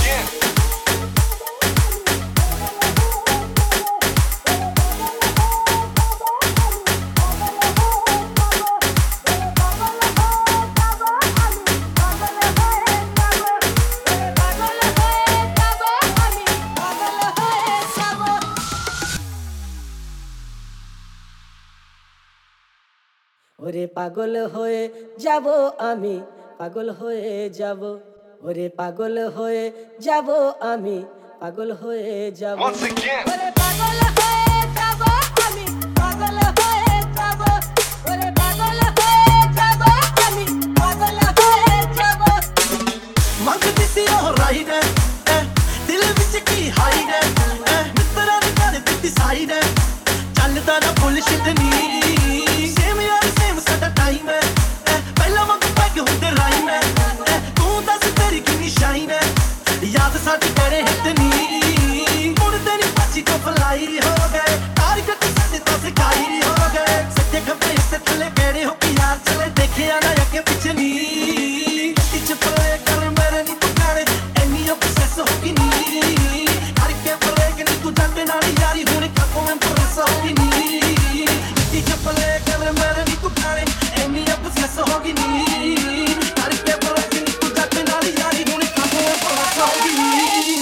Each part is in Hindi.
ওরে পাগল হয়ে যাব আমি, পাগল হয়ে যাব, ওরে পাগল হয়ে যাব আমি, পাগল হয়ে যাব, ওরে পাগল হয়ে যাব আমি, পাগল হয়ে যাব, ওরে পাগল হয়ে যাব আমি, পাগল হয়ে যাব। ਮੰਗਦੀ ਸੀ ਉਹ ਰਾਈ ਨੇ ਦਿਲ ਵਿੱਚ ਕੀ ਹਾਈ ਨੇ ਮਿੱਤਰਾਂ ਨੇ ਕਰ ਦਿੱਤੀ ਸਾਈ ਨੇ ਚੱਲਦਾ ਨਾ ਬੁਲਸ਼ਿਟ ਨਹੀਂ ਸੇਮ ਯਾਰ ਸੇਮ ਸਾਡਾ ਟਾਈਮ ਹੈ ਪਹਿਲਾਂ ਵਾਂਗ ਪੈਗ ਹੁੰਦੇ ਰਾਈਮ ਹੈ ਤੂੰ ਦੱਸ ਤੇਰੀ ਕਿੰਨੀ ਸ਼ਾਈਨ ਹੈ ਯਾਦ ਸਾਡੀ ਕਰੇ ਹਿੱਟ ਨਹੀਂ ਮੁੜਦੇ ਨਹੀਂ ਪਾਚੀ ਤੋਂ ਫਲਾਈ ਹੋ ਗਏ ਟਾਰਗੇਟ ਸਾਡੇ ਤੋਂ ਸਿਕਾਈ ਹੋ ਗਏ ਸੱਚੇ ਖੱਬੇ ਸੇ ਥੱਲੇ ਕਿਹੜੇ ਹੋ ਕਿ ਯਾਰ ਚਲੇ ਦੇਖਿਆ ਨਾ ਅੱਗੇ ਪਿੱਛੇ ਨਹੀਂ ਟਿਚ ਪਲੇ ਕਰ ਮੇਰੇ ਨਹੀਂ ਤੂੰ ਕਾਣੇ ਐਨੀ obsess ਹੋ ਗਈ ਨਹੀਂ ਕਰਕੇ ਪਲੇ ਕਿ ਨਹੀਂ ਤੂੰ ਜਾਂਦੇ ਨਾਲ ਯਾਰੀ ਹੁਣ ਕਾਕੋ ਮੈਂ ਪ੍ਰੈਸ ਹੋ ਗਈ ਨਹੀਂ ਟਿਚ ਪਲੇ ਕਰ ਮੇਰੇ ਨਹੀਂ ਤੂੰ ਕਾਣੇ ਐਨੀ obsess ਹੋ ਗਈ ਨਹੀਂ ਕਰਕੇ ਪਲੇ ਕਿ ਨਹੀਂ ਤੂੰ ਜਾਂਦੇ ਨਾਲ ਯਾਰੀ ਹੁਣ ਕਾਕੋ ਮੈਂ ਪ੍ਰੈਸ ਹੋ ਗਈ ਨਹੀਂ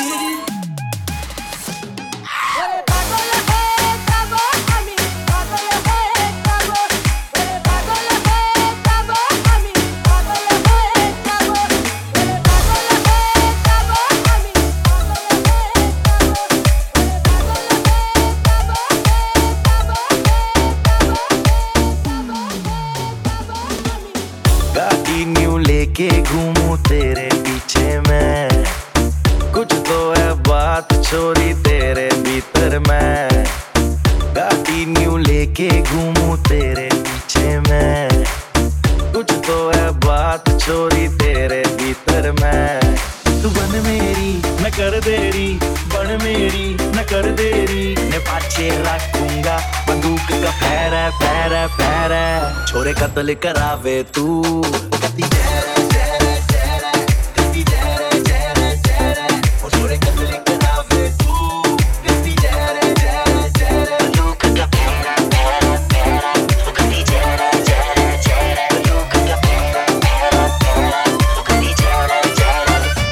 ওরে পাগল হয়ে যাব আমি, পাগল হয়ে যাব, ওরে পাগল হয়ে যাব আমি, পাগল হয়ে যাব, ওরে পাগল হয়ে যাব আমি, পাগল হয়ে যাব, गाड़ी न्यू लेके घूमूं तेरे पीछे मैं कुछ तो है बात छोरी तेरे भीतर मैं गाड़ी न्यू लेके घूमूं तेरे पीछे मैं कुछ तो है बात छोरी तेरे भीतर मैं तू बन मेरी न कर देरी बन मेरी न कर देरी ने पाछे रखूंगा बंदूक का पैर है पैर है पैर है छोरे कत्ल करावे तू कती जहर जहर जहर कती जहर जहर जहर ओ छोरे कत्ल करावे तू कती जहर जहर जहर बंदूक का पैर है पैर है पैर है ओ कती जहर जहर जहर बंदूक का पैर है पैर है पैर है ओ कती जहर जहर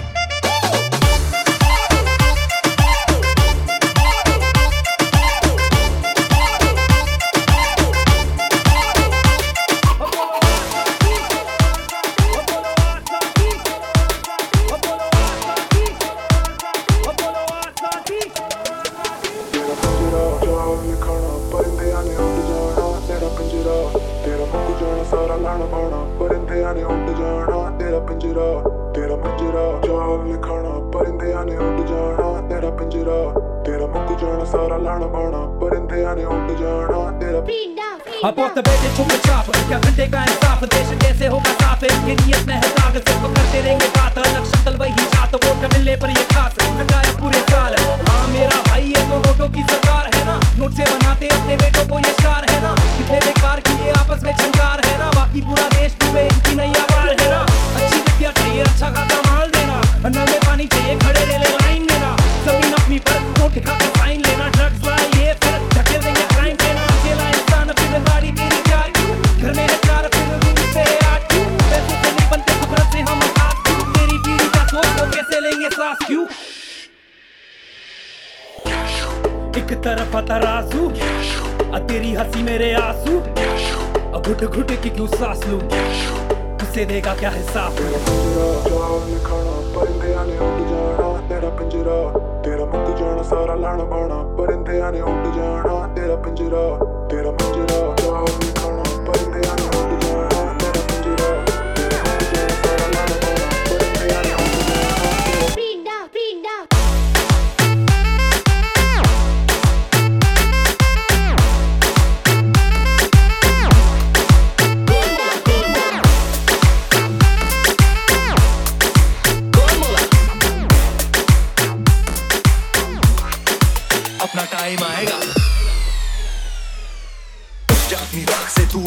अब बहुत बैठे छुपे छाप क्या घंटे का इंसाफ देश कैसे होगा साफ इनकी नियत में है दाग सिर्फ करते रहेंगे बात अलग शक्ल वही जात वोट मिलने पर ये खास लगाया पूरे साल हाँ मेरा भाई ये तो वोटों की सरकार है ना नोट से बनाते अपने बेटों को ये शार है ना कितने बेकार किए आपस में झंकार है ना बाकी पूरा देश डूबे इनकी नैया पार है ना अच्छी विद्या चाहिए अच्छा खासा माल देना नल में पानी चाहिए खड़े ले ले लाइन लेना जमीन अपनी पर वोट खाकर फाइन लेना ड्रग्स लाइए फिर धकेल देंगे क्राइम देना अकेला इंसान अपनी गाड़ी तेरी चार घर में है चार फिर रूम से आठ पैसे से नहीं बनते कुदरत से हम हाथ तेरी पीढ़ी का सोच वो कैसे लेंगे सांस क्यों एक तरफ तराजू तेरी हंसी मेरे आंसू अब घुट घुट की क्यों सांस लूं तुझसे देगा क्या हिसाब तेरा मुक जाना सारा लाना बाना परिंदे आने उड़ जाना तेरा पिंजरा तेरा पिंजरा चावल नहीं खाना परिंदे आने उड़ जाना तेरा पिंजरा तेरा मुक जाना सारा लाना बाना परिंदे आने उड़ जाना Pinda, pinda. अपना टाइम आएगा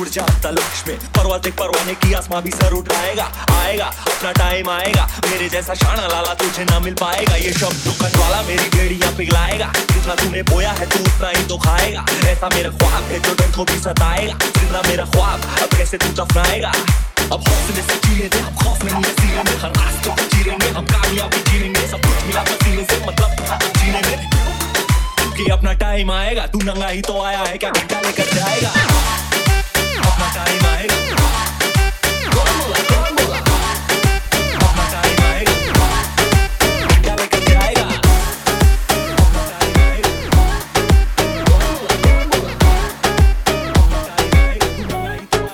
जा तलाश में, परवाज़ एक परवाने की आसमां भी सर उठाएगा। आएगा अपना टाइम आएगा, मेरे जैसा शाना लाला तुझे ना मिल पाएगा। ये शब्द दुकान वाला मेरी बेड़ियां पिघलाएगा, जितना तूने बोया है तू उतना ही तो खाएगा। ऐसा मेरा ख्वाब है जो दिल को भी सताएगा, जितना मेरा ख्वाब अब कैसे तू दफनाएगा। अब हौसले से जी लेते हम, खौफ नहीं है सीने में, हर रास्तों को जी लेंगे हम, कामयाबी जी लेंगे। सब कुछ मिला पसीने से मतलब जीने में, क्योंकि अपना टाइम आएगा। तू नंगा ही तो आया है, क्या घंटा लेकर जाएगा। अपना टाइम आएगा, अपना टाइम आएगा, घंटा लेकर जाएगा। अपना टाइम आएगा, तू नंगा ही तो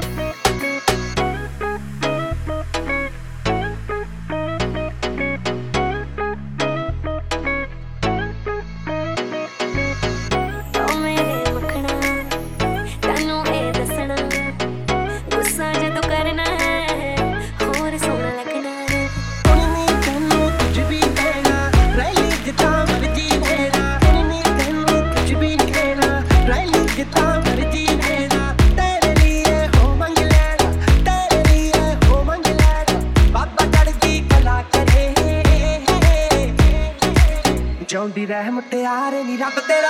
जोंदी रहमत यारे नी रब तेरा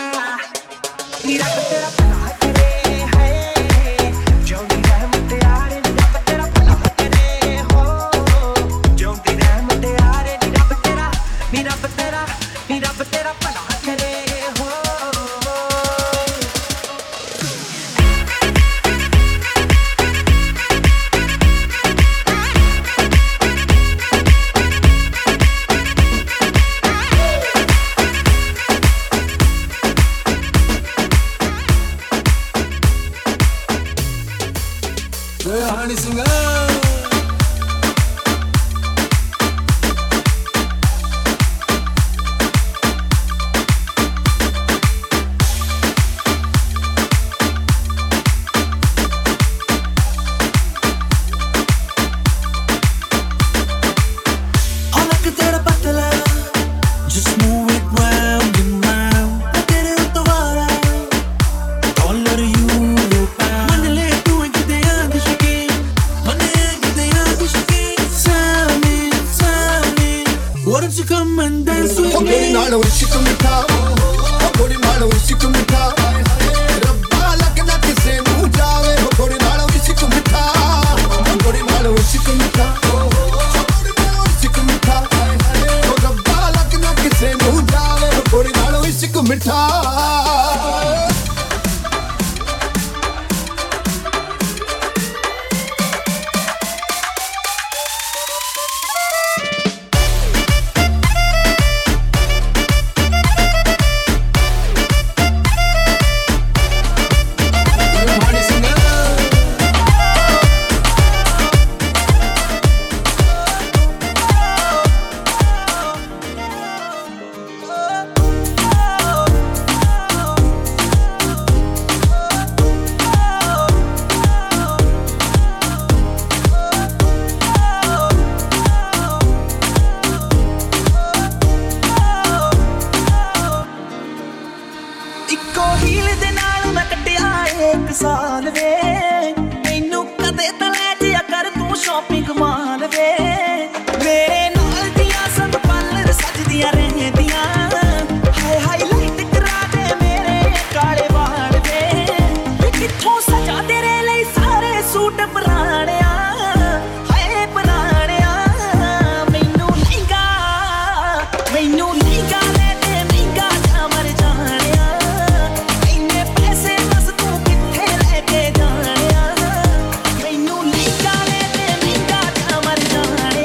भला करे है। जोंदी रहमत यारे नी रब तेरा भला करे हो। जोंदी रहमत यारे नी रब तेरा भला करे हो। Honey singer. जाने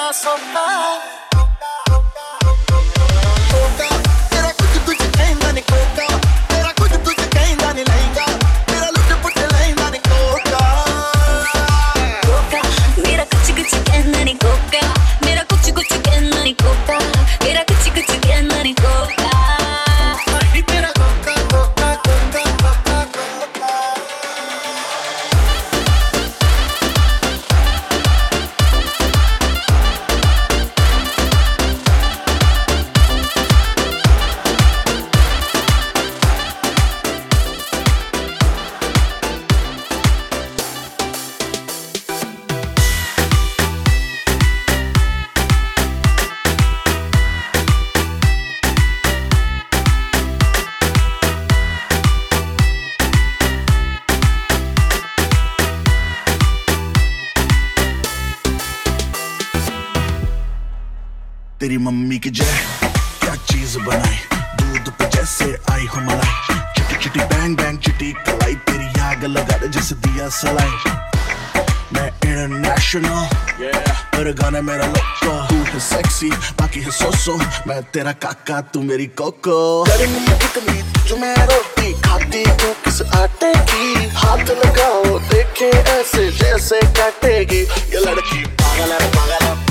सोता तेरा कुछ तुझे कहना नहीं कोका तेरा कुछ तुझे कहना नहीं लहंगा तेरा लुट पुट लहंगा नहीं कोका मेरा कुछ कुछ कहना नहीं कोका मेरा कुछ कुछ कहना नहीं कोका मेरा कुछ कुछ कहना नहीं कोका तेरा कोका कोका कोका कोका कोका तेरी मम्मी की जय क्या चीज बनाई दूध पे जैसे आई हो मलाई चिटी चिटी बैंग बैंग चिटी कलाई तेरी आग लगा दे जैसे दिया सलाई मैं इंटरनेशनल पर गाना मेरा लोको तू है सेक्सी बाकी है सोसो मैं तेरा काका तू मेरी कोको गर्मी इतनी जो मैं रोटी खाती हूँ किस आटे की हाथ लगाओ देखे ऐसे जैसे काटेगी ये लड़की पागल है